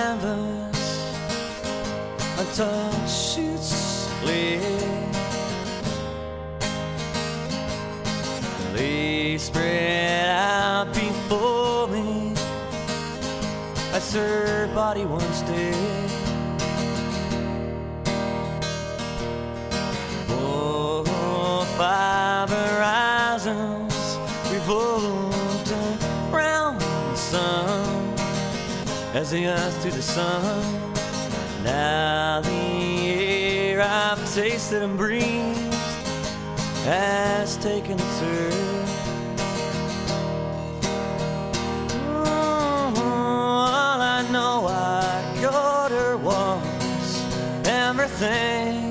canvas, untouched shoots lit. They spread out before me as her body once did. Oh, 5 horizons revolved around the sun as the earth to the sun. Now the air I've tasted and breathed has taken a turn. All I know, I got her once, everything